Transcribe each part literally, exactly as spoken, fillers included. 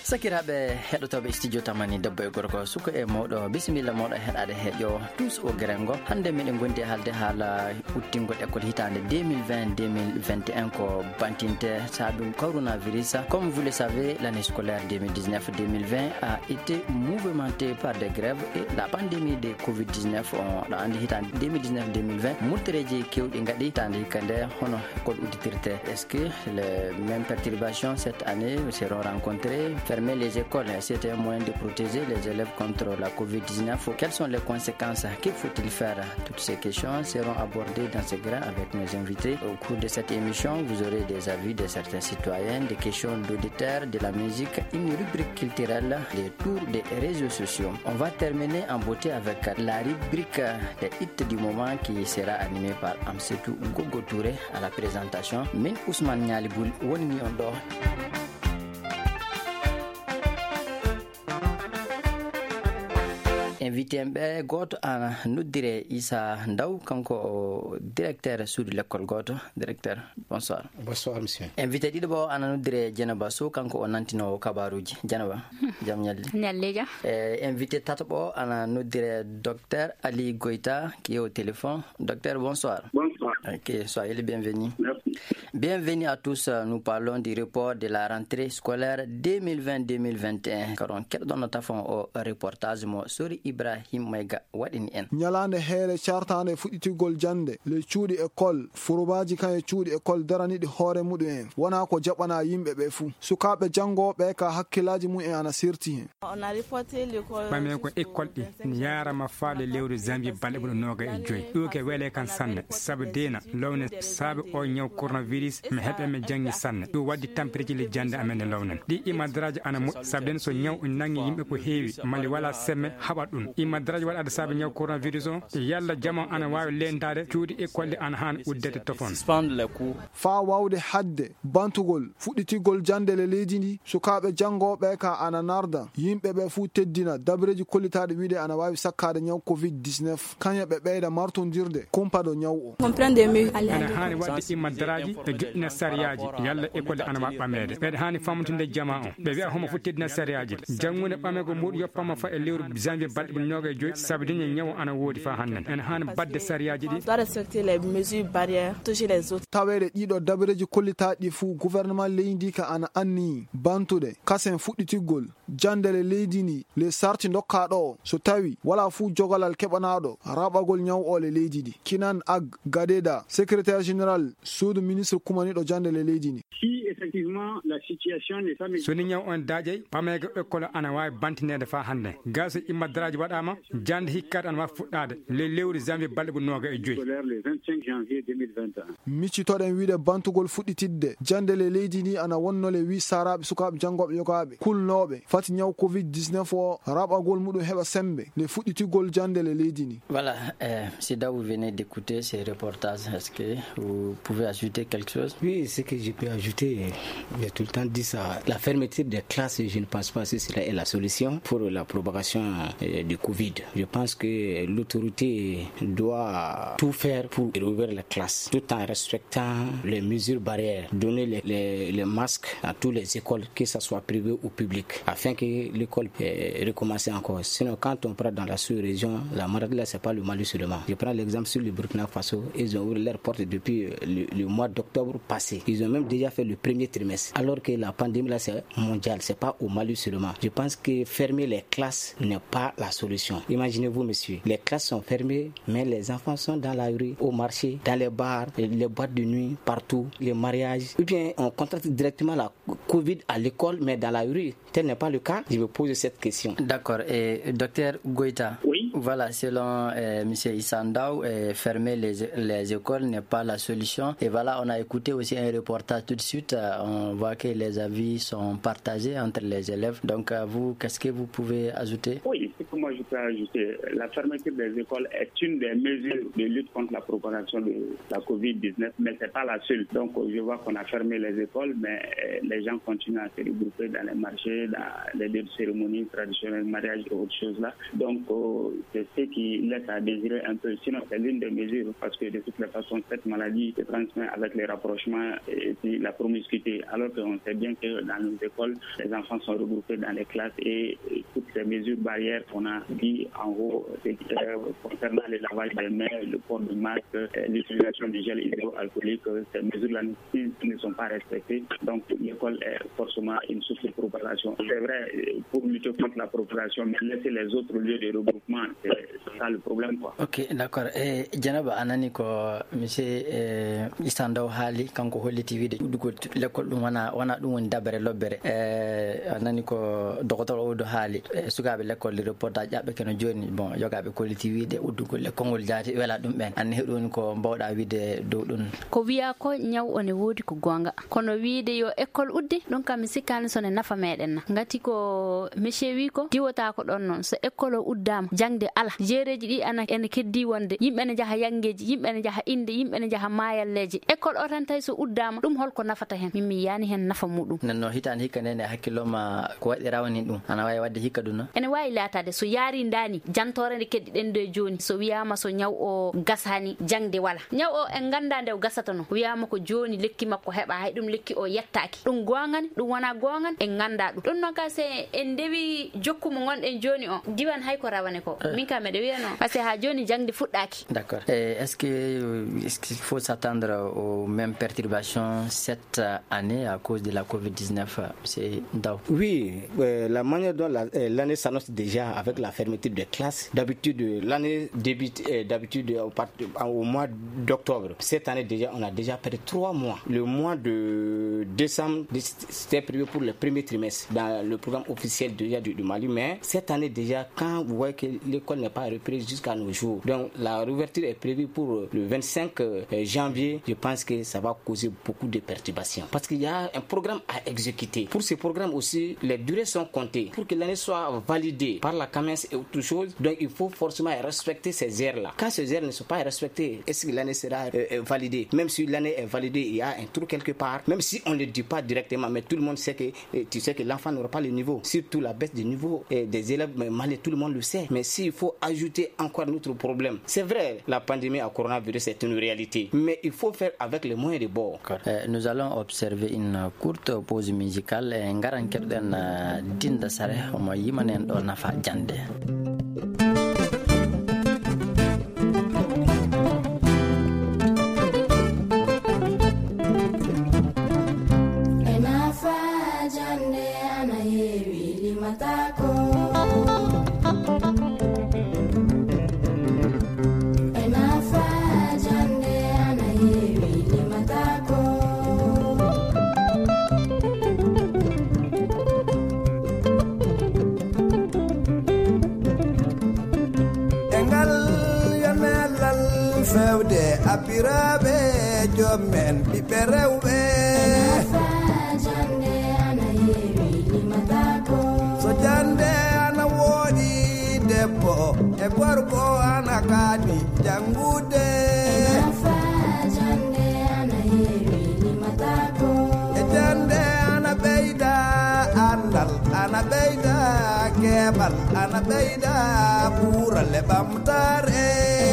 sakiraɓe heɗotoɓe studio tamani debbo e gorko suka e mawɗo bisimilla mawɗo heɗade heeƴo tous au grengo hande miɗen gondi e haalde haala uttingol école hitande deux mille vingt deux mille vingt et un ko bantinte saabi coronavirus. Comme vous le savez, l'année scolaire deux mille dix-neuf deux mille vingt a été mouvementée par des grèves et la pandémie de covid dix-neuf on ɗo andi hitande deux mille dix-neuf deux mille vingt murtereji kewɗi gaɗi hitande hikande hono école udditirte. Est-ce que les mêmes perturbations cette année seront rencontrées? Fermer les écoles, c'était un moyen de protéger les élèves contre la covid dix-neuf. Quelles sont les conséquences? Que faut-il faire? Toutes ces questions seront abordées dans ce grain avec nos invités. Au cours de cette émission, vous aurez des avis de certains citoyens, des questions d'auditeurs, de la musique, une rubrique culturelle, des tours des réseaux sociaux. On va terminer en beauté avec la rubrique des hits du moment qui sera animée par Amsetou Gogo Touré à la présentation. Min Ousmane Nyaliboul woni on do. Invité mɓe goto ana noddire Issa Ndaw kanko o directeur suudu l'école goto. Directeur, bonsoir. Bonsoir monsieur. Invité ɗiɗo ana noddire Dieynaba Sow kanko o nantinowo kabaruji. Dieynaba jam ñalli. Ñalli ja. Eh, invité tataɓo ana noddire docteur Ali Goïta qui est au téléphone. Docteur, bonsoir. Bonsoir. Ok, soyez les bienvenus. Merci. Bienvenue à tous. Nous parlons du report de la rentrée scolaire deux mille vingt deux mille vingt et un. Karon keɗɗon no tafon o reportage mo sori Ibrahim Mayga waɗini en. Nyalande heere cartande fuɗɗitigol jande le cuuɗi école furubaji kan e cuuɗi école daraniɗi hoore muɗum en wona ko jaɓana yimɓe ɓe fuu sukaɓe jangoɓe ka hakkillaji mum en ana sirti hen. ɓamen ko école ɗi ne yarama faale lewru janvier balɗe ɓuɗo noga e joyyi ɗo ke weele kan sanne saabu dena lowne saabi o ñaw coronavirus mi heeɓe mi janggi sanne ɗum waddi tampere le jande amen e lownen ɗi imadaraji ana moƴƴi saabu den so ñaw nangi yimɓe ko heewi mali wala semme haɓat ɗum imadaraji waɗade saabu ñaw coronavirus o yalla jamon ana wawi lentade cuuɗi école ɗi ana han uddete tofon fa wawde hadde bantugol fuɗɗitigol jande le leydi ndi sukaɓe jangoɓe ka ana narda yimɓe ɓe fuu teddina dabreji kollitaɗe wiide ana wawi sakkade ñaw covid dix-neuf kaña ɓe ɓeyda martodirde kumpaɗo ñaw o ana hani wadde imadaraji ɓe joƴƴina sariyaji yalla école ana wawi ɓamede ɓeɗe hani famtinde jama o ɓe wiya homo fo teddina sariyaji jangude ɓame ko muɗum yoppama fa e lewru janvier balɗe ɓe noga e joyyi saabu diñe ñawo ana woodi fa hannen ene hani badde sariyaji ɗi tawede ɗiɗo dabareji kollitaɗi fuu gouvernement leydi ka ana anni bantude kasen fuɗɗitigol jandele leydi ndi le sarti dokkaɗo o so tawi wala fuu jogalal keɓanaɗo raɓagol ñaw o le leydi ndi Kinan Ag Gadeda secrétaire général suudu ministre kumaniɗo jandele leydi ndi. soni ñaw on daƴey pamego école ana wawi bantinede fa hande gaso imadaraji waɗama jande hikkat ana wawi fuɗɗade le lewru janvier balɗe ɓe noga e joyyi miccitoɗen wiide bantugol fuɗɗitidde jandele leydi ndi ana wonnole wi saraɓe sukaɓe jangoɓe yogaɓe kulnoɓe fati ñaw covid dix-neuf o raɓagol muɗum heɓa sembe le fuɗɗitigol jandele leydi ndi. Voilà, euh, Sida, vous venez d'écouter ces reportages. Est-ce que vous pouvez ajouter quelque chose? Oui, ce que je peux ajouter, j'ai tout le temps dit ça. La fermeture des classes, je ne pense pas que cela est la solution pour la propagation euh, du Covid. Je pense que l'autorité doit tout faire pour rouvrir les classes, tout en respectant les mesures barrières, donner les, les, les masques à toutes les écoles, que ce soit privé ou public, afin que l'école puisse recommencer encore. Sinon, quand on prend dans la sous-région, la maladie là, c'est pas le Mali seulement. Je prends l'exemple sur le Burkina Faso, ils ont ouvert leurs portes depuis le, le mois d'octobre passé. Ils ont même déjà fait le premier trimestre. Alors que la pandémie là, c'est mondial, c'est pas au Mali seulement. Je pense que fermer les classes n'est pas la solution. Imaginez-vous, monsieur, les classes sont fermées, mais les enfants sont dans la rue, au marché, dans les bars, les boîtes de nuit, partout, les mariages. Ou bien on contracte directement la Covid à l'école, mais dans la rue. Tel n'est pas le cas. Je me pose cette question. D'accord. Et docteur Goïta. Oui. Voilà, selon euh, M. Issa Ndaw, euh, fermer les, les écoles n'est pas la solution. Et voilà, on a écouté aussi un reportage tout de suite. Euh, on voit que les avis sont partagés entre les élèves. Donc, euh, vous, qu'est-ce que vous pouvez ajouter? Oui, ce que moi je peux ajouter, la fermeture des écoles est une des mesures de lutte contre la propagation de la covid dix-neuf, mais ce n'est pas la seule. Donc, je vois qu'on a fermé les écoles, mais euh, les gens continuent à se regrouper dans les marchés, dans les cérémonies traditionnelles, mariages et autres choses là. Donc, euh, c'est ce qui laisse à désirer un peu. Sinon, c'est l'une des mesures parce que de toutes les façons, cette maladie se transmet avec les rapprochements et puis la promiscuité. Alors qu'on sait bien que dans nos écoles, les enfants sont regroupés dans les classes et toutes ces mesures barrières qu'on a dit en haut, c'est, euh, concernant le lavage des mains, le port de masque, euh, l'utilisation du gel hydroalcoolique, ces mesures-là ne sont pas respectées. Donc l'école est forcément une source de propagation. C'est vrai, pour lutter contre la propagation, mais laisser les autres lieux de regroupement, c'est ça le problème, quoi. Ok, d'accord. E janaba anani ko monsieur e istandaw haali kanko holliti wiide uddugo l'école dum wana wana dum woni dabere lobbere e anani ko docteur o do haali e sukabe l'école reportage jabbe keno joni bon yogabe kolliti wiide uddugo l'école jaati wela dum ben an hedoni ko bawda wiide dow dum ko wiya ko nyaw one wodi ko gonga kono wiide yo école uddi don kam sikani sone nafa meden na ngati ko monsieur wi ko diwota ko don non so école uddama jangde ala jereji di ana en keddi wonde yimbe ne jaha yangeji yimbe ne jaha inde yimbe ne jaha mayalleji école o tan tay so uddama dum holko nafata hen mimmi yani hen nafa mudum nanno hitande hikka nene hakkiloma ko wadi rawani dum ana way wadde hikka dum ene wayi latade so yari ndani jantore ne keddi den de joni so wiyama so nyaw o gasani jangde wala nyaw o en ganda nde gasata no wiyama ko joni lekki makko heba hay dum lekki o yettaki dum gongan dum wana gongan en ganda dum don non ka se en dewi jokku mo gonden joni o diwan hay ko rawane ko min ka mede wieno parce que ha joni jangde fuddaki. D'accord. Et est-ce que est-ce qu'il faut s'attendre aux mêmes perturbations cette année à cause de la covid dix-neuf, c'est Ndao? Oui, euh, la manière dont la, euh, l'année s'annonce déjà avec la fermeture des classes, d'habitude l'année débute euh, d'habitude au, au mois d'octobre. Cette année déjà on a déjà perdu trois mois. Le mois de décembre c'était prévu pour le premier trimestre dans le programme officiel déjà du, du Mali, mais cette année déjà quand vous voyez que l'école n'est pas reprise jusqu'à nos jours, donc la réouverture est prévue pour le vingt-cinq janvier. Je pense que ça va causer beaucoup de perturbations parce qu'il y a un programme à exécuter. Pour ce programme aussi, les durées sont comptées pour que l'année soit validée par la C A M E S et autre chose. Donc il faut forcément respecter ces heures-là. Quand ces heures ne sont pas respectées, est-ce que l'année sera euh, validée? Même si l'année est validée, il y a un trou quelque part. Même si on ne le dit pas directement, mais tout le monde sait que tu sais que l'enfant n'aura pas le niveau. Surtout la baisse du niveau des élèves, mais malais, tout le monde le sait. Mais s'il faut ajouter encore notre problème, c'est vrai, la pandémie à coronavirus est une réalité, mais il faut faire avec les moyens de bord. Euh, nous allons observer une courte pause musicale. Ngaran kerden dinda sare mo yimanen do nafa jande. Enafa jande ana yewi limatako. Fewde apirabe jomen piperewbe jande ana yewi limatako so jande ana wodi debbo e gorko ana kani jangude jande ana yewi limatako e jande ana beida andal ana beida kebal ana beida burale bamtare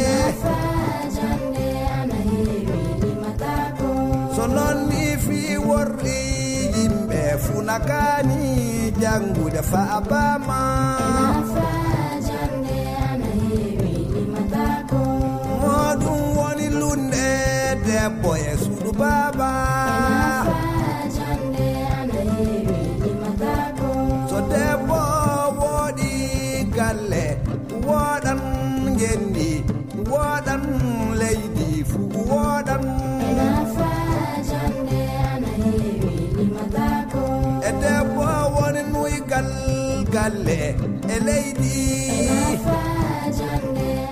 non mi fi worri yimbe funakani jangude fa abama jande ana yewi limatako modum woni lunde debbo e sudu baba jande ana yewi limatako so debbo wodi galle wodan ngendi wodan leydi fu wodan edebo woni nuy gal galle e leydi.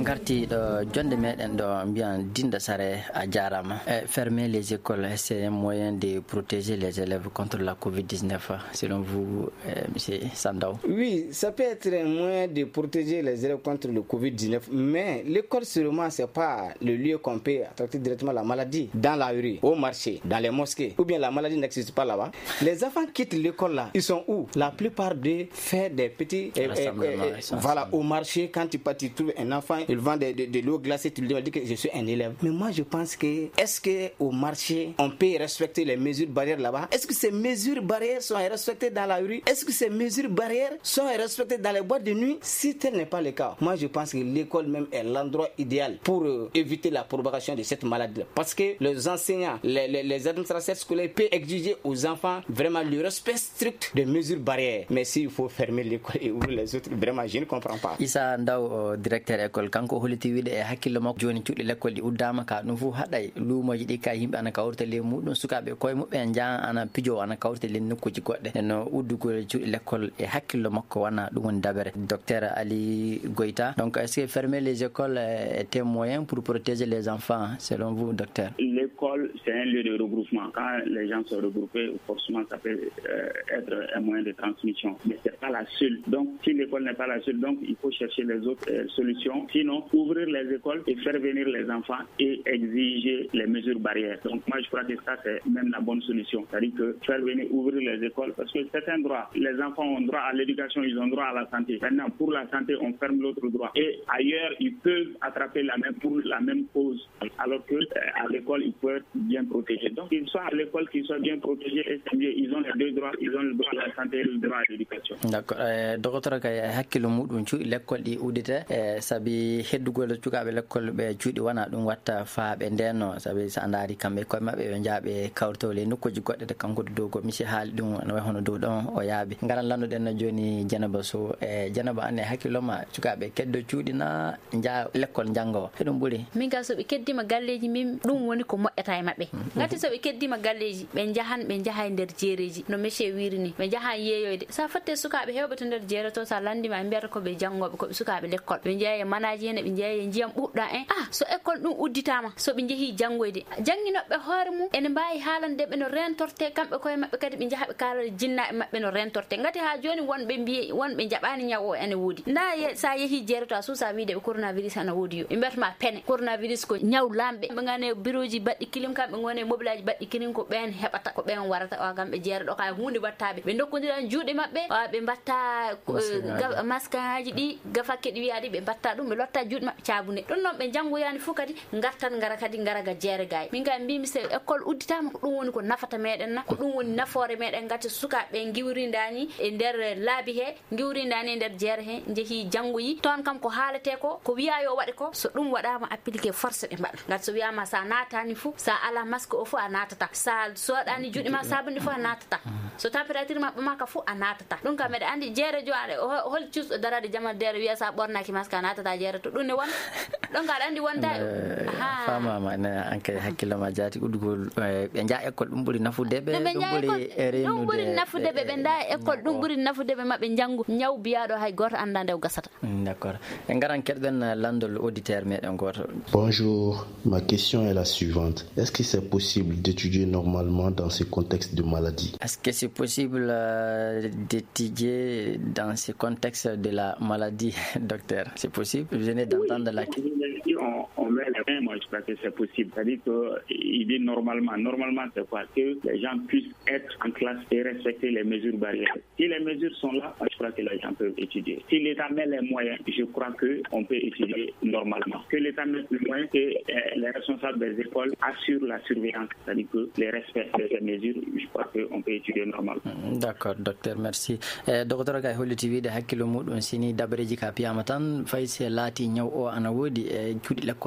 garti ɗo jonde meɗen ɗo mbiyan Dinda Sare a jarama. Fermer les écoles, c'est un moyen de protéger les élèves contre la covid dix-neuf, selon vous, monsieur Sandaou? Oui, ça peut être un moyen de protéger les élèves contre le covid dix-neuf, mais l'école sûrement c'est pas le lieu qu'on peut attraper directement la maladie. Dans la rue, au marché, dans les mosquées, ou bien la maladie n'existe pas là-bas. Les enfants quittent l'école là, ils sont où? La plupart d'eux font des petits euh, euh, euh, voilà, au marché, quand tu, tu trouves un enfant, il vend de, de, de l'eau glacée, tu lui dis que je suis un élève. Mais moi je pense que, est-ce qu'au marché on peut respecter les mesures barrières là-bas? Est-ce que ces mesures barrières sont respectées dans la rue? Est-ce que ces mesures barrières sont respectées dans les boîtes de nuit? Si tel n'est pas le cas, moi je pense que l'école même est l'endroit idéal pour euh, éviter la propagation de cette maladie. Parce que les enseignants, les, les, les administrateurs scolaires peuvent exiger aux enfants vraiment le respect strict des mesures barrières. Mais s'il faut fermer l'école et ouvrir les autres, vraiment je ne comprends pas. Issa Ndaw, directeur école, kanko holiti wiide e hakkille makko joni cuuɗi l'école ɗi uddama ka ɗum fu haɗay luumoji ɗi ka yimɓe ana kawrita le muɗum sukaɓe koye muɓɓe jaa ana pijo ana kawrita le nokkuji goɗɗe no uddugol cuuɗi l'école e hakkille makko wana ɗum woni dabere. Docteur Ali Goïta, donc est-ce que fermer les écoles est un moyen pour protéger les enfants selon vous, docteur? L'école, c'est un lieu de regroupement. Quand les gens sont regroupés, forcément, ça peut euh, être un moyen de transmission. Mais c'est pas la seule. Donc, si l'école n'est pas la seule, donc il faut chercher les autres euh, solutions. Sinon, ouvrir les écoles et faire venir les enfants et exiger les mesures barrières. Donc, moi, je crois que ça, c'est même la bonne solution. C'est-à-dire que faire venir ouvrir les écoles, parce que c'est un droit. Les enfants ont droit à l'éducation, ils ont droit à la santé. Maintenant, pour la santé, on ferme l'autre droit. Et ailleurs, ils peuvent attraper la même pour la même cause. Alors que euh, à l'école, ils peuvent être bien protégés. Donc, qu'ils soient à l'école, qu'ils soient bien protégés, et c'est mieux. Ils ont les deux droits. Ils ont le droit à la santé et le droit à l'éducation. D'accord. Docteur kay hakkilo muɗum cuuɗi l'école ɗi uddite e sabi heddugol cukaɓe l'école ɓe cuuɗi wona ɗum watta faaɓe ndenno sabi sa ndaari kamɓe koye maɓɓe ɓe jaaɓe kawrtole nokkuji goɗɗe de kanko dow ko monsieur haali ɗum no way hono dow ɗon o yaabi ngaran landuɗen no joni Dieynaba Sow e Dieynaba anne hakkilo ma cukaɓe keddo cuuɗi na jaa l'école janggo e ɗum ɓuuri min ga so ɓe keddima galleji min ɗum woni ko moƴƴata e maɓɓe ngati so ɓe keddima galleji ɓe jahan ɓe jaha e nder jeereji no monsieur wirini ɓe jaha yeeyoyde sa fatte sukaɓe hewɓe to nder jeere to sa landima ɓe mbiyata koɓe janggoɓe koɓe sukaɓe l'école ɓe jeeya e manaji hen ɓe jeeya e ndiyam ɓuɗɗa en ah so école ɗum udditama so ɓe jeehi janggoyde jangguinoɓe hoore mum ene mbawi haalande ɓe no rentorte kamɓe koye maɓɓe kadi ɓe jaaha ɓe kaala jinnaɓe maɓɓe no rentorte ngati ha joni wonɓe mbiye wonɓe jaɓani ñaw o ene woodi nda sa yeehi jeere to a suusa wiide ɓe coronavirus ana woodi yo ɓe mbiyatama pene coronavirus ko ñaw lamɓe ɓe gane bureau ji baɗɗi kilim kamɓe gone mobile aji baɗɗi kilim ko ɓen heɓata ko ɓen warata o kamɓe jeere ɗo ka hunde wattaɓe ɓe dokkodiran juuɗe maɓɓe ɓe mbatta masque aji ɗi gafakke ɗi wiyaɗi ɓe mbatta ɗum ɓe lotta juuɗe maɓɓe cabune ɗum noon ɓe janggoyani foof kadi gartan gara kadi gara ga jeere gay min ga mbimi se école udditama ko ɗum woni ko nafata meɗen na ko ɗum woni nafoore meɗen gati sukaɓe giwrindani e nder laabi he giwrindani e nder jeere he jeehi janggoyi toon kam ko haalete ko ko wiya yo waɗe ko so ɗum waɗama appliqué force ɓe mbaɗa gati so wiyama sa natani foof sa ala masque o foof a natata sa soɗani juuɗe ma sabunde foof a natata so température maɓɓe ma ka foof a natata ɗum kam meɗe andi jeere jo aɗa hol cusɗo darade jamardere wiya sa ɓornaki masque a natata jeere to ɗum ne won ɗon ka aɗa andi wonta famama ne anke hakkille ma jaati uddugol ɓe jaa école ɗum ɓuuri nafude ɓe ɗum ɓuuri renude ɗum ɓuuri nafude ɓe ɓe nda école ɗum ɓuuri nafude ɓe maɓe jangu ñaw biyaɗo hay goto anda nde o gasata. D'accord. En garan keɗɗen landol auditeur meɗen goto. Bonjour, ma question est la suivante. Est-ce que c'est possible d'étudier normalement dans ce contexte de maladie? Est-ce que c'est possible euh, d'étudier dans ce contexte de la maladie, docteur? C'est possible? Vous venez d'entendre la question. On, on met les mains, moi je crois que c'est possible. C'est-à-dire qu'il dit normalement. Normalement, c'est quoi? Que les gens puissent être en classe et respecter les mesures barrières. Si les mesures sont là, moi, je crois que les gens peuvent étudier. Si l'État met les moyens, je crois qu'on peut étudier normalement. Que l'État met les moyens, que euh, les responsables des écoles assurent la surveillance. C'est-à-dire que les respects de ces mesures, je crois qu'on peut étudier normalement. D'accord, docteur, merci. Eh, docteur Gay holliti wiide hakkilo muɗum sini dabreji ka piyama tan fay se laati ñaw o ana woodi e cuuɗi l'école yi ana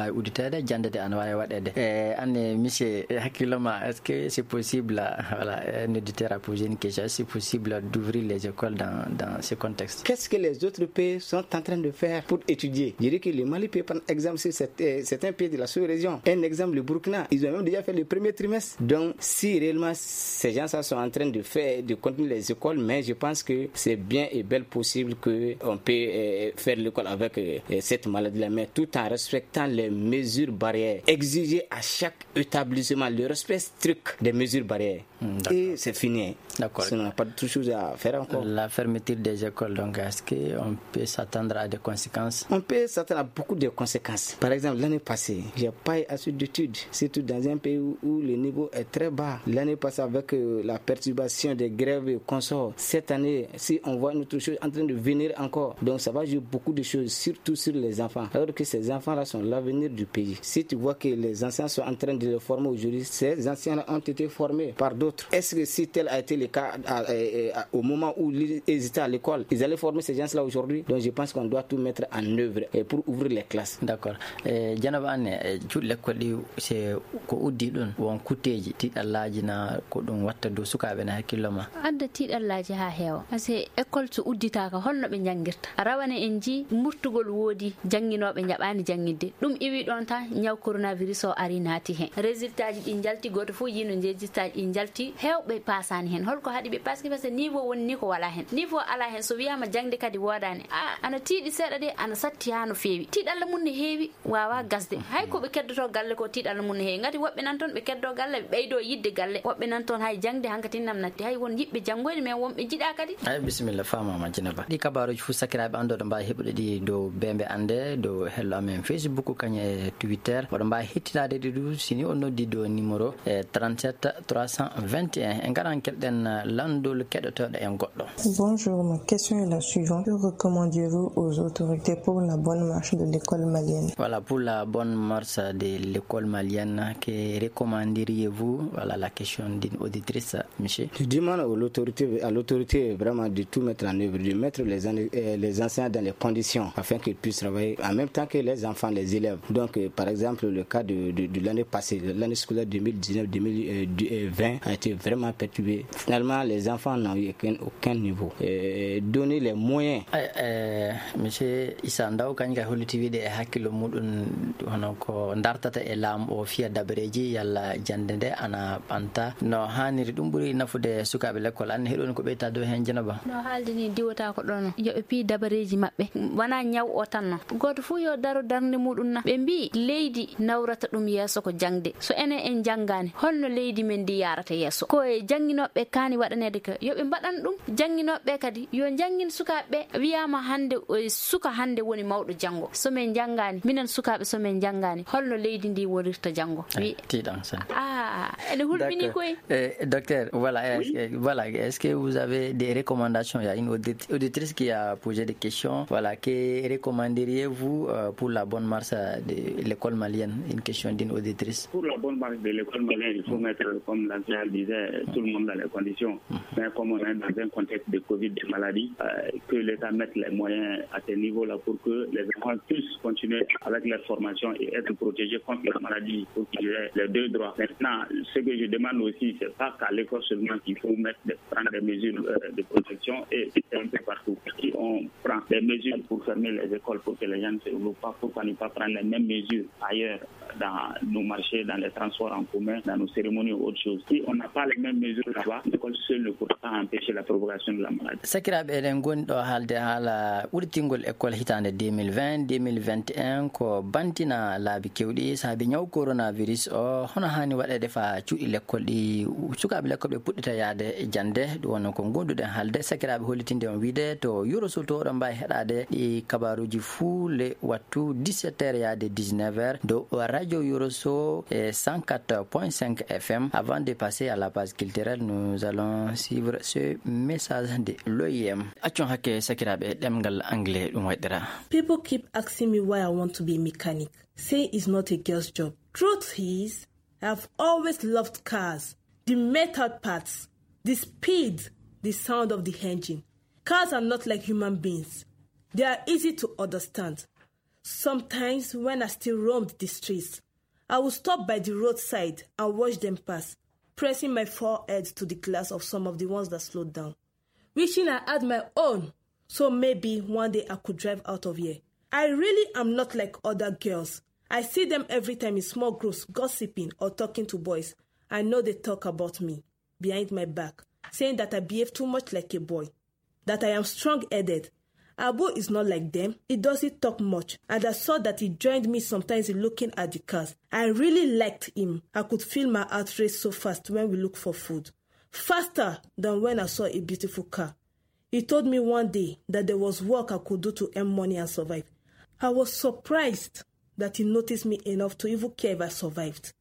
mbawi udditede jandede ana wawi waɗede e anne monsieur hakkilloma est ce que c'est possible voilà un auditeur a posé une question, c'est possible d'ouvrir les écoles dans, dans ce contexte? Qu'est-ce que les autres pays sont en train de faire pour étudier? Je dirais que le Mali peut prendre exemple sur certains pays de la sous-région. Un exemple, le Burkina, ils ont même déjà fait le premier trimestre. Donc si réellement ces gens sont en train de faire, de continuer les écoles, mais je pense que c'est bien et belle possible qu'on peut euh, faire l'école avec euh, cette maladie-là, mais tout en respectant les mesures barrières. Exiger à chaque établissement le respect strict des mesures barrières. D'accord. Et c'est fini. D'accord. Sinon, on n'a pas de chose à faire encore. La fermeture des écoles, donc est-ce qu'on peut s'attendre à des conséquences? On peut s'attendre à beaucoup de conséquences. Par exemple, l'année passée, j'ai pas eu assez d'études, surtout dans un pays où, où le niveau est très bas. L'année passée, avec euh, la perturbation des grèves et consorts, cette année, si on voit une autre chose en train de venir encore, donc ça va jouer beaucoup de choses, surtout sur les enfants. Alors que ces enfants-là sont l'avenir du pays. Si tu vois que les anciens sont en train de les former aujourd'hui, ces anciens ont été formés par d'autres. Est-ce que si tel a été le cas à, à, à, au moment où ils étaient à l'école, ils allaient former ces gens-là aujourd'hui? Donc je pense qu'on doit tout mettre en œuvre pour ouvrir les classes. D'accord. Janaba Anne, tout l'école c'est ko uddi ɗon won kuteji tiɗallaji na ko ɗum watta dow sukaɓe na hakkillo ma? Adda tiɗallaji ha heewa parce que école so udditaka holno ɓe jangirta rawane en ji murtugol woodi janginoɓe jaɓani jangidde ɗum iwi ɗon tan ñaw coronavirus o ari naati hen résultat ji ɗi jalti goto fof yino résultat ji ɗi jalti hewɓe pasani hen holko haɗi ɓe paski parce que niveau woni ni ko wala hen niveau ala hen so wiyama jangde kadi wodani a ana tiiɗi seeɗa de ana satti ha no feewi tiɗalla mum ne heewi wawa gasde hay ko ɓe keddoto galle ko tiɗalla mum ne heewi ngati woɓɓe nan toon ɓe keddo galle ɓe ɓeydo yidde galle woɓɓe nan toon hay jangde hankati nam natti hay won yiɓɓe janggoyde mais wonɓe jiɗa kadi ay bisimilla famama Dieynaba ɗi kabaruji fuu sakiraɓe andoɗo mbawi heɓude ɗi dow bembe ande dow hello amen Facebook kañum e Twitter oɗo mbawi hettinade ɗi ɗu sini on noddi dow numéro e trente-sept trois cent vingt et un en garan kelɗen landol keɗotoɗo en goɗɗo. Bonjour, ma question est la suivante. Que recommandez-vous aux autorités pour la bonne marche de l'école malienne? Voilà, pour la bonne marche de l'école malienne, que recommanderiez-vous? Voilà la question d'une auditrice, monsieur. Je demande à l'autorité, à l'autorité vraiment de tout mettre en œuvre, de mettre les, les enseignants dans les conditions afin qu'ils puissent travailler en même temps que les enfants, les élèves. Donc, euh, par exemple, le cas de, de, de l'année passée, l'année scolaire deux mille dix-neuf deux mille vingt a été vraiment perturbé. Finalement, les enfants n'ont eu aucun, aucun niveau. Euh, donner les moyens. Euh, monsieur Issa Ndaw kañ ka holiti wiide e hakkillo muɗum hono ko dartata e laamu o fiya dabareji yalla jande nde ana ɓanta no hanniri ɗum ɓuuri nafude sukaɓe l'école anne heɗoni ko ɓeyta dow hen Dieynaba? no haaldi ni diwata ko ɗon yoɓe pi dabareji maɓɓe wona ñaw o tan no goto fuu yo daro darde muɗum na ɓe mbi leydi nawrata ɗum yeeso ko jangde so enen en janggani holno leydi men ndi yarata yeeso ko e jangginoɓe kani waɗanede ka yoɓe mbaɗan ɗum jangginoɓe kadi yo janggin sukaɓe wiyama hande suka hande woni mawɗo janggo somin janggani minen sukaɓe somin janggani holno leydi ndi worirta janggo wi tiɗan sa ah ene hulɓini koye eh, docteur voilà oui. est, voilà est-ce que vous avez des recommandations? Il y a une auditrice qui a posé des questions. Voilà, que recommanderiez-vous euh, pour la bonne marche de l'école malienne? Une question d'une auditrice. Pour la bonne marche de l'école malienne, il faut mettre, comme l'enseignant disait, tout le monde dans les conditions. Mm. Mais comme on est dans un contexte de Covid, de maladie, euh, que l'État mette les moyens à ce niveau-là pour que les enfants puissent continuer avec leur formation et être protégés contre la maladie, pour qu'ils aient les deux droits. Maintenant, ce que je demande aussi, c'est pas qu'à l'école seulement qu'il faut mettre des, prendre des mesures euh, de protection, et c'est un peu partout. Si on prend des mesures pour fermer les écoles pour que les gens ne se ouvrent pas, pourquoi ne pas prendre les mêmes mesures ailleurs, dans nos marchés, dans les transports en commun, dans nos cérémonies ou autre chose? Si on n'a pas les mêmes mesures là-bas, l'école seule ne pourra pas empêcher la propagation de la maladie. Sakiraɓe eɗen goni ɗo haalde haala ɓurtingol école hitande deux mille vingt deux mille vingt et un ko bantina laabi kewɗi saabi ñaw coronavirus o hono hani waɗede fa cuuɗi l'école ɗi sukaɓe l'école ɓe puɗɗita yaade jande ɗum wonno ko gonduɗen haalde sakiraɓe hollitinde on wiide to Eurosul to oɗon mbawi heɗade ɗi kabaruji fuu le wattu dix-sept heures yaade dix-neuf heures dow radio Euroso et cent quatre point cinq F M. Avant de passer à la page culturelle, nous allons suivre ce message de l'O I M. People keep asking me why I want to be a mechanic. Say it's not a girl's job. Truth is, I've always loved cars, the metal parts, the speed, the sound of the engine. Cars are not like human beings. They are easy to understand. Sometimes when I still roamed the streets, I would stop by the roadside and watch them pass, pressing my forehead to the glass of some of the ones that slowed down, wishing I had my own, so maybe one day I could drive out of here. I really am not like other girls. I see them every time in small groups gossiping or talking to boys. I know they talk about me behind my back, saying that I behave too much like a boy, that I am strong-headed. Abu is not like them. He doesn't talk much, and I saw that he joined me sometimes in looking at the cars. I really liked him. I could feel my heart race so fast when we look for food, faster than when I saw a beautiful car. He told me one day that there was work I could do to earn money and survive. I was surprised that he noticed me enough to even care if I survived.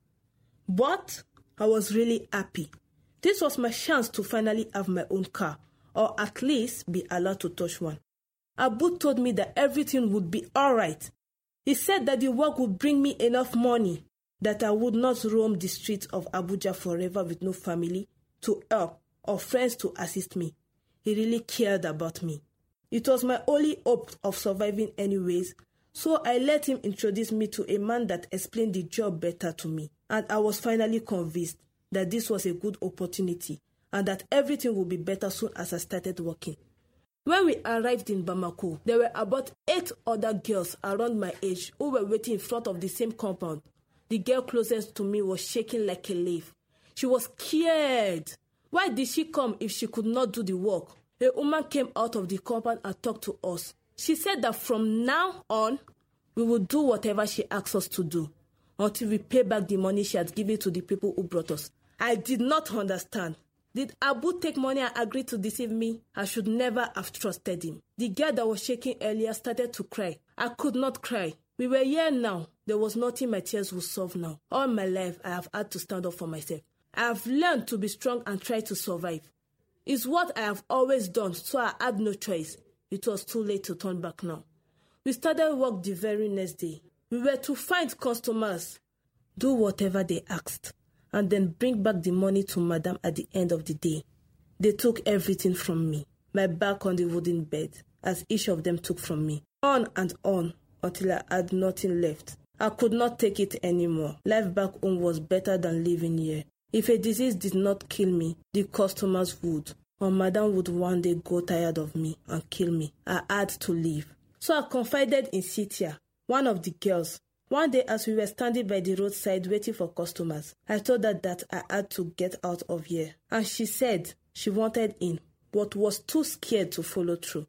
But I was really happy. This was my chance to finally have my own car, or at least be allowed to touch one. Abu told me that everything would be all right. He said that the work would bring me enough money that I would not roam the streets of Abuja forever with no family to help or friends to assist me. He really cared about me. It was my only hope of surviving anyways, so I let him introduce me to a man that explained the job better to me, and I was finally convinced that this was a good opportunity and that everything would be better soon as I started working. When we arrived in Bamako, there were about eight other girls around my age who were waiting in front of the same compound. The girl closest to me was shaking like a leaf. She was scared. Why did she come if she could not do the work? A woman came out of the compound and talked to us. She said that from now on, we would do whatever she asked us to do until we pay back the money she had given to the people who brought us. I did not understand. Did Abu take money and agree to deceive me? I should never have trusted him. The girl that was shaking earlier started to cry. I could not cry. We were here now. There was nothing my tears would solve now. All my life, I have had to stand up for myself. I have learned to be strong and try to survive. It's what I have always done, so I had no choice. It was too late to turn back now. We started work the very next day. We were to find customers, do whatever they asked, and then bring back the money to Madame at the end of the day. They took everything from me, my back on the wooden bed, as each of them took from me. On and on, until I had nothing left. I could not take it anymore. Life back home was better than living here. If a disease did not kill me, the customers would, or Madame would one day go tired of me and kill me. I had to leave. So I confided in Sitia, one of the girls. One day as we were standing by the roadside waiting for customers, I told her that I had to get out of here. And she said she wanted in, but was too scared to follow through.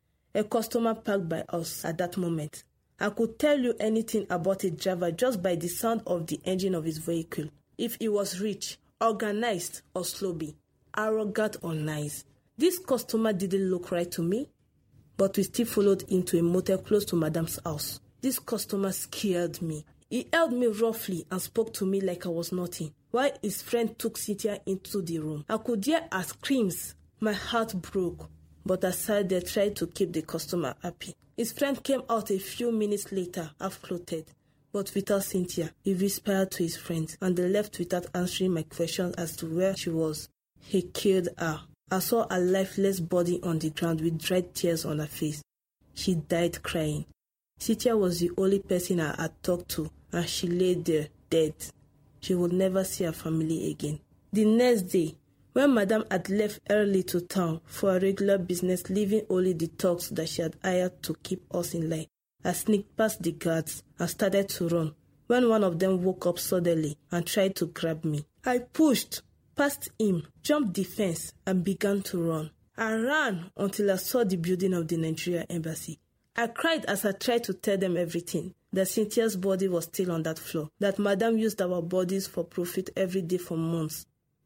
A customer parked by us at that moment. I could tell you anything about a driver just by the sound of the engine of his vehicle. If he was rich, organized, or sloppy, arrogant or nice. This customer didn't look right to me, but we still followed him to a motel close to Madame's house. This customer scared me. He held me roughly and spoke to me like I was nothing, while his friend took Cynthia into the room. I could hear her screams. My heart broke, but I sat there trying to keep the customer happy. His friend came out a few minutes later, half-clothed, but without Cynthia. He whispered to his friends, and they left without answering my questions as to where she was. He killed her. I saw a lifeless body on the ground with dried tears on her face. She died crying. Cynthia was the only person I had talked to, and she lay there, dead. She would never see her family again. The next day, when Madame had left early to town for a regular business, leaving only the thugs that she had hired to keep us in line, I sneaked past the guards and started to run, when one of them woke up suddenly and tried to grab me. I pushed past him, jumped the fence, and began to run. I ran until I saw the building of the Nigerian embassy. I cried as I tried to tell them everything, that Cynthia's body was still on that floor, that Madame used our bodies for profit every day for months.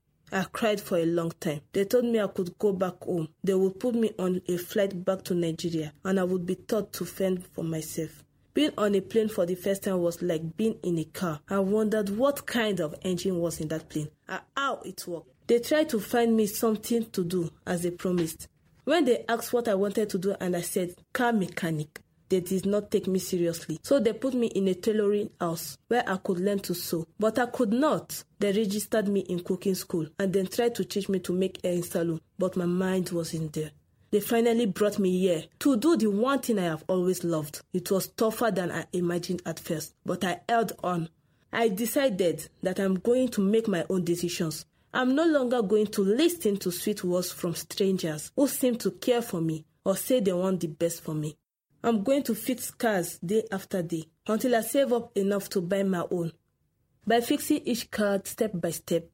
I cried for a long time. They told me I could go back home. They would put me on a flight back to Nigeria, and I would be taught to fend for myself. Being on a plane for the first time was like being in a car. I wondered what kind of engine was in that plane and how it worked. They tried to find me something to do, as they promised. When they asked what I wanted to do and I said, car mechanic, they did not take me seriously. So they put me in a tailoring house where I could learn to sew. But I could not. They registered me in cooking school and then tried to teach me to make hair in salon. But my mind wasn't there. They finally brought me here to do the one thing I have always loved. It was tougher than I imagined at first, but I held on. I decided that I'm going to make my own decisions. I'm no longer going to listen to sweet words from strangers who seem to care for me or say they want the best for me. I'm going to fix cars day after day until I save up enough to buy my own. By fixing each car step by step,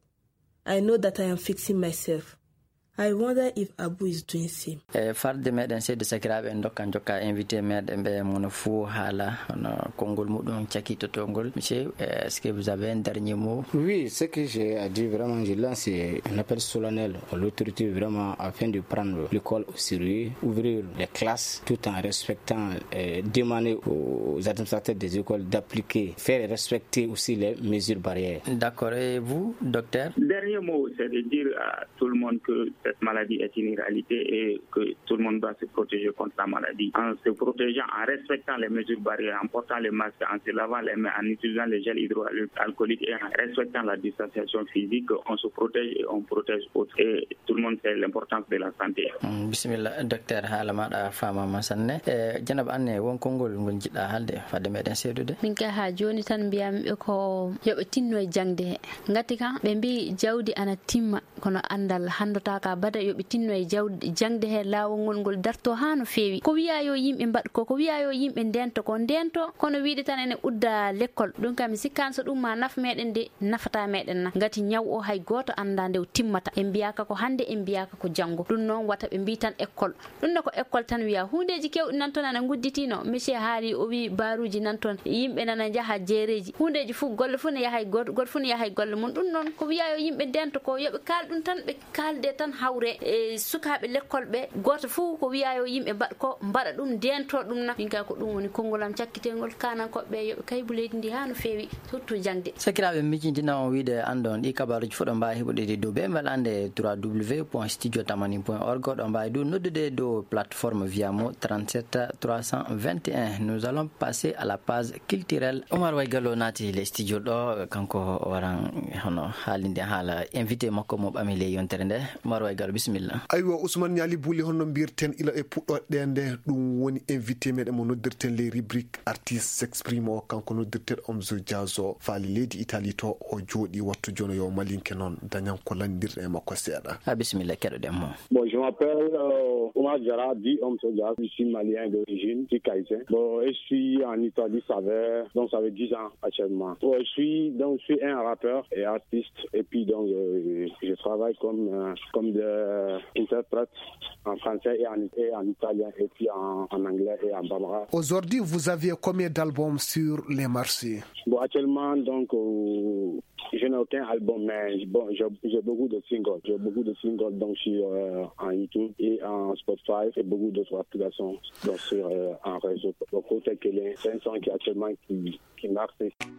I know that I am fixing myself. I wonder if Abu is doing same. E farde meɗen seydi sakiraɓe en dokkan jokka invité meɗen ɓe mono fou haala hono konngol muɗum cakitotongol. Monsieur, est-ce que vous avez un dernier mot? Oui, ce que j'ai à dire vraiment, je lance un appel solennel à l'autorité vraiment afin de prendre l'école au sérieux, ouvrir les classes tout en respectant, euh, demander aux administrateurs des écoles d'appliquer, faire respecter aussi les mesures barrières. D'accord, et vous, docteur? Dernier mot, c'est de dire à tout le monde que cette maladie est une réalité et que tout le monde doit se protéger contre la maladie. En se protégeant, en respectant les mesures barrières, en portant les masques, en se lavant les mains, en utilisant les gels hydroalcooliques et en respectant la distanciation physique, on se protège et on protège autres. Et tout le monde sait l'importance de la santé. Bismillah, docteur Halamaɗa Fama Masanne. Janab Anne, won kongol ngol jiɗɗa haalde fadde meɗen seedude? Min ka ha joni tan mbiyamɓe ko yoɓe tinno e jangde he. Ngati kan ɓe mbi jawdi ana timma kono andal handota ka bada yoɓe tinno e jawdi jangde he laawol ngol ngol darto ha no feewi. Ko wiya yo yimɓe mbaɗ ko ko wiya yo yimɓe ndento ko ndento kono wiide tan ene udda l'école. Ɗum kam mi sikkan so ɗum ma naf meɗen de nafata meɗen na. Ngati ñaw o hay goto anda nde timmata. En mbiyaka ko hande en mbiyaka ko jango. Ɗum noon wata ɓe mbi tan école. Ɗum no ko école tan wiya hundeji kewɗi nan toon ana gudditino. Monsieur haali o wi baruji nan toon yimɓe nana jaha jeereji. Hundeji fu golle fu ne yahay goto goto fu ne yahay golle mum. Ɗum noon ko wiya yo yimɓe ndento ko yoɓe kal ɗum tan ɓe kalde tan hawre e sukaɓe l'école ɓe goto fu ko wiya yo yimɓe mbaɗ ko mbaɗa ɗum dento ɗum na. Min ka ko ɗum woni kongolam cakkitengol kanankoɓe yoɓe kaybu leydi ndi ha no feewi surtout jangde. Sakiraɓe miccindina on wiide andon ɗi kabaruji fof ɗo mbawi heɓude dow ɓe mbaɗande w w w point studio tamani point org. ɗo mbawi du noddude dow plateforme Viamo trente-sept trois cent vingt et un. Nous allons passer à la page culturelle. Omar Waygalo naati le studio ɗo kanko waran hono haalinde haala invité makko mo ɓami le yontere nde. Omar Waygalo bisimilla. Aywa Ousmane Niali Bouli honno mbirten ila e puɗɗoɗe nde ɗum woni invité meɗen mo noddirten les rubriques artistes s'exprime o kanko noddirten Omzo Diazo faali leydi Italie to o jooɗi wattu jono yo malinke noon dañan ko landirɗe e makko seeɗa. Ah bisimilla keɗoɗen mo. Bon, je m'appelle euh, Omar Diarra, dit Omzo Diazo, je suis malien d'origine, je suis caïtien. Bon, je suis en Italie, ça fait donc ça fait dix ans actuellement. Bon, je suis donc je suis un rappeur et artiste et puis donc euh, je travaille comme euh, comme de interprète en français et en, et en italien et puis en, en anglais et en bambara. Aujourd'hui, vous avez combien d'albums sur les marchés? Bon, actuellement, donc, euh, je n'ai aucun album, mais bon, j'ai, j'ai beaucoup de singles. J'ai beaucoup de singles donc, sur, euh, en YouTube et en Spotify et beaucoup d'autres applications donc, sur euh, un réseau. Donc, c'est un son qui actuellement qui, qui marche.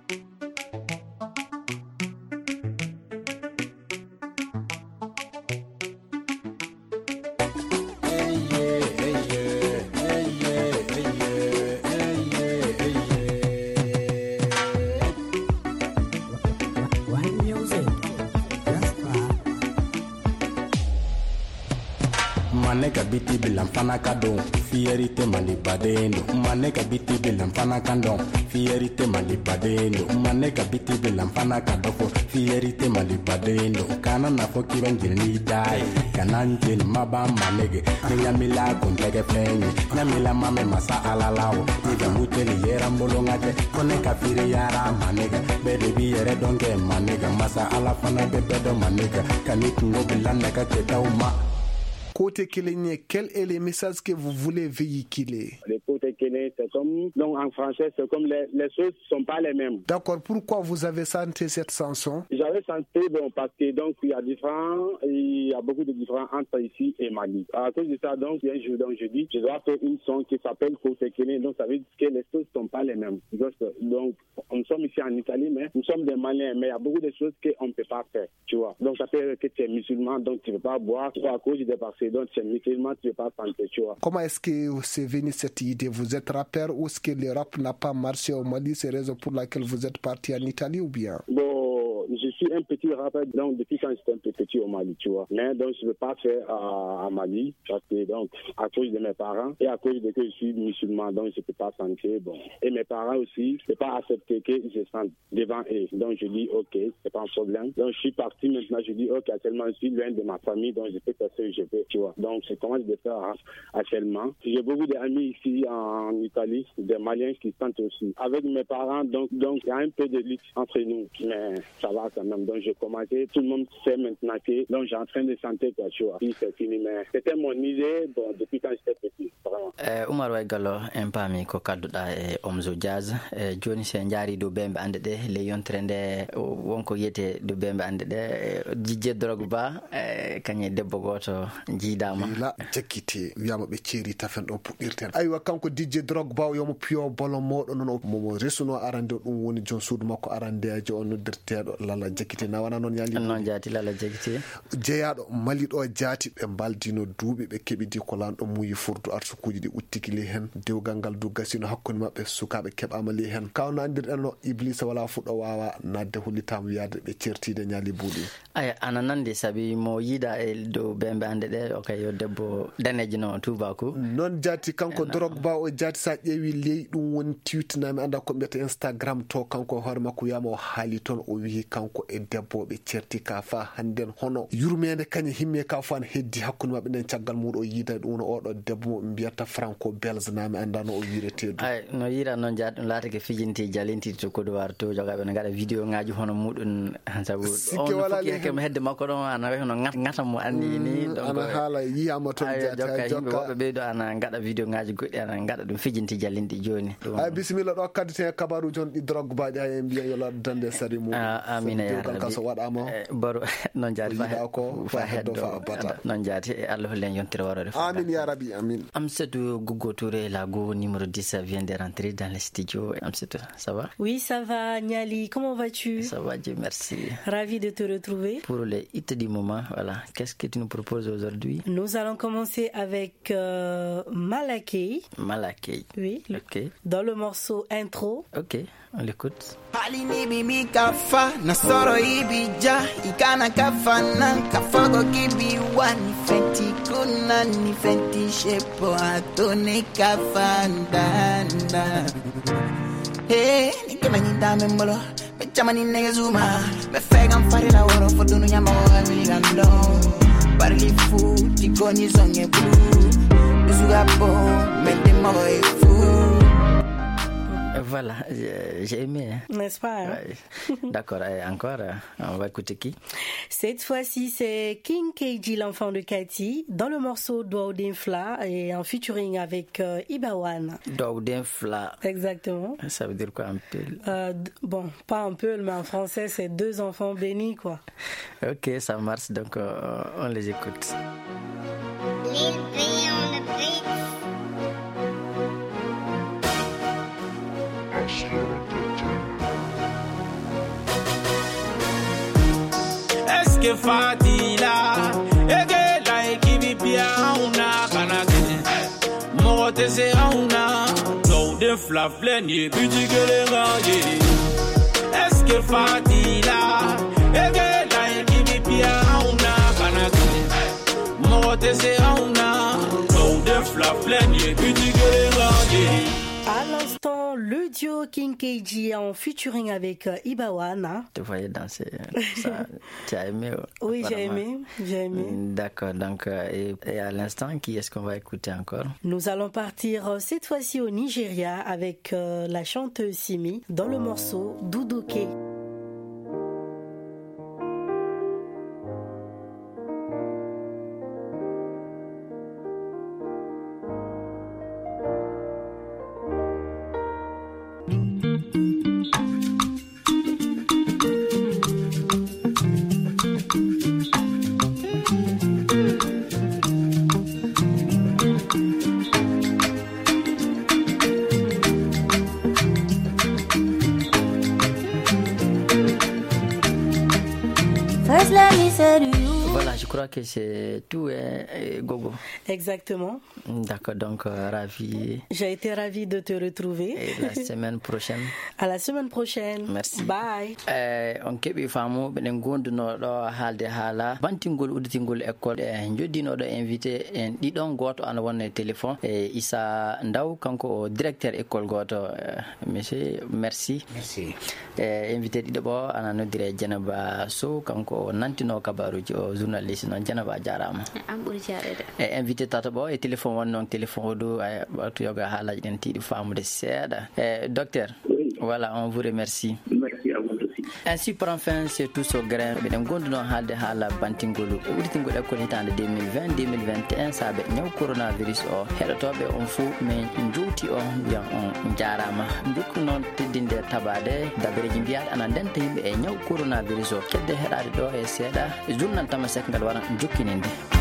Maneka biti bilam fana kadon fierité mali badendo maneka biti bilam fana kandon fierité mali badendo maneka biti bilam fana kadofo fierité mali badendo kana na foki benjini dai kana njel maba manege nyamila kontege fenye nyamila mame masa alalawo iga muteli yera mbolongate koneka fire yara manega bede bi yere donge manega masa ala fana bebedo manega kanit ngobilana ka tetauma. Côté Kélénier, quel est le message que vous voulez véhiculer? Les côtés Kélénier, c'est comme, donc en français, c'est comme les, les choses ne sont pas les mêmes. D'accord, pourquoi vous avez senti cette chanson? J'avais senti, bon, parce que donc il y a différents, il y a beaucoup de différents entre ici et Mali. À cause de ça, donc, un jour, donc, je dis, je dois faire une chanson qui s'appelle Côté Kélénier, donc ça veut dire que les choses ne sont pas les mêmes. Donc, nous sommes ici en Italie, mais nous sommes des Maliens, mais il y a beaucoup de choses qu'on ne peut pas faire, tu vois. Donc, ça fait que tu es musulman, donc tu ne peux pas boire, à cause des passés. Donc, c'est musulman, tu ne peux pas santé, tu vois. Comment est-ce que c'est venu cette idée? Vous êtes rappeur ou est-ce que le rap n'a pas marché au Mali? C'est la raison pour laquelle vous êtes parti en Italie ou bien? Bon, je suis un petit rappeur, donc depuis quand j'étais un peu petit au Mali, tu vois. Mais donc je ne peux pas faire à, à Mali, parce que donc à cause de mes parents et à cause de que je suis musulman, donc je ne peux pas chanter. Bon. Et mes parents aussi, je ne peux pas accepter que je chante devant eux. Donc je dis ok, c'est pas un problème. Donc je suis parti maintenant, je dis ok, actuellement je suis loin de ma famille, donc je peux faire ce que je veux, tu vois. Donc je commence de faire actuellement. J'ai beaucoup d'amis ici en Italie, des Maliens qui chantent aussi. Avec mes parents, donc donc il y a un peu de lutte entre nous, mais ça va quand même. Donc j'ai commencé, tout le monde sait maintenant que donc j'ai en train de chanter, quoi, tu vois. Puis c'est fini, mais c'était mon idée, bon, depuis quand j'étais petit, vraiment. Uh, Umar Waigallo en paami ko kadduɗa e Omzo Jazz uh, joni se jaari dow bembe ande ɗe le yontere nde wonko yiyete dow bembe ande ɗe Dj Drogba uh, kañe debbo goto jiidama la jakkite wiyama ɓe ceeri tafen ɗon puɗɗirten aywa kanko Dj Drogba o yomo piyo bolon moɗo noon momo resuno arande ɗum woni jon suudu makko arandejo o noddirteɗo Lala Jakite na wana noon yali non jaati Lala Jakite jeeyaɗo Mali ɗo jaati ɓe mbaldino duuɓi ɓe keɓidi ko lanɗo muyi furdu arsukuji ɗi uttiki li hen dewgal ngal du gasino hakkude mabɓe sukaɓe keɓama li hen kawno andirɗen no Iblisa wala fuɗɗo wawa nadde hullitama wiyade ɓe certide ñaali buuɗi ay ana nandi saabi mo yiida e dow bembe ande ɗe o kay yo debbo danejo no tubaku non jaati kanko Drogba o jaati sa ƴeewi ley ɗum woni twitinami anda ko mbiyata Instagram to kanko hoore makko wiyama o haali toon o wi kanko e debbo ɓe certi ka fa hannden hono yurmede kañe himme ka fa ne heddi hakkude mabɓe nden caggal muɗum o yiida ɗum no oɗo debbo mo mbiyata Franco Belge nami anda no o wiretedu ay no yira noon jaati ɗum laatake fijinti jalinti to Côte d'Ivoire to jogaɓe ne gaɗa vidéo ngaji hono muɗum sabu on fokki kemo hedde makko ɗon ana wayi hono ngata mo anni ni donc ana haala yiyama toon jaati yimɓe woɓɓe ɓeydo ana gaɗa vidéo ngaji goɗɗi ana gaɗa ɗum fijinti jalinti joni ay bisimilla ɗo kaddete kabaruji on ɗi Drogba ɗi ay mbiya yo laddande sari mum amina ya rabbi kalka so waɗama baro non jaati fa ko fa heddo fa bata non jaati e Allah hollen yontire warore amin ya rabbi amin. Amsetou Gogo Touré la go numéro dix vient de rentrer dans le studio. Amsetou, ça va? Oui, ça va Niali, comment vas-tu? Ça va, Dieu merci. Ravi de te retrouver. Pour les hits du moment, voilà, qu'est-ce que tu nous proposes aujourd'hui? Nous allons commencer avec euh, Malakei. Malakei. Oui. Ok. Dans le morceau intro. Ok, on l'écoute. Halini bibi kafa na soro ibija ikana kafana kafago kibi wani fenti kuna ni fenti shepo atone kafandanda hey nikema nyindame mbolo bechama ni negezuma befega mfari la woro fodunu nyama wa miligando barli fu tikoni zonge blue bisugapo mende mo efu. Voilà, j'ai aimé. Hein. N'est-ce pas? Hein? Ouais. D'accord, encore, on va écouter qui? Cette fois-ci, c'est King K G, l'enfant de Cathy, dans le morceau Douaoudin Fla et en featuring avec euh, Ibawan. Douaoudin Fla. Exactement. Ça veut dire quoi, un peu? euh, Bon, pas un peu, mais en français, c'est deux enfants bénis, quoi. Ok, ça marche, donc euh, on les écoute. Lil B on the beat. Est-ce que Fatila ege like ibi pia una kana kene mote se una do de flaflen ye biti gele ngaje. Est-ce que Fatila ege like ibi pia una kana kene mote se una do de flaflen ye biti gele ngaje. À l'instant, le duo King K G en featuring avec euh, Ibawan. Hein. Tu voyais danser, ça, tu as aimé? Oui, j'ai aimé, j'ai aimé. D'accord, donc et, et à l'instant, qui est-ce qu'on va écouter encore? Nous allons partir cette fois-ci au Nigeria avec euh, la chanteuse Simi dans le morceau Doudoké. Voilà, je crois crois que c'est tout, hein, Gogo. Exactement. D'accord, donc euh, ravi. J'ai été ravie de te retrouver. Et la semaine prochaine. À la semaine prochaine. Merci. Bye. Eh, on keɓi famuɓe ɗen gondunoɗo haalde haala bantingol udditingol école e joddinoɗo invité en ɗiɗon goto ana wonna e téléphone e Issa Ndaw kanko o directeur école goto. Monsieur merci. Merci. e invité ɗiɗo ɓo ana noddire Dieynaba Sow kanko o nantino kabaruji o journaliste noon Dieynaba jarama an ɓuuri jarede e invité tata ɓo e téléphone won noon téléphone o ɗo ɓatu yoga haalaji ɗen tiiɗi famude seeɗa e docteur voilà on vous remercie. Merci à vous aussi. Ainsi prend fin c'est tout so grain ɓeɗen gonduno haalde haala bantingol udditingol école hitande deux mille vingt deux mille vingt et un saabe ñaw coronavirus o heɗotoɓe on fou min jowti o mbiyan on jarama jokku noon teddinde tabade dabareji mbiyaɗe ana ndenta yimɓe e ñaw coronavirus o kedde heɗade ɗo e seeɗa journal Tamasek ngal wara jokkininde.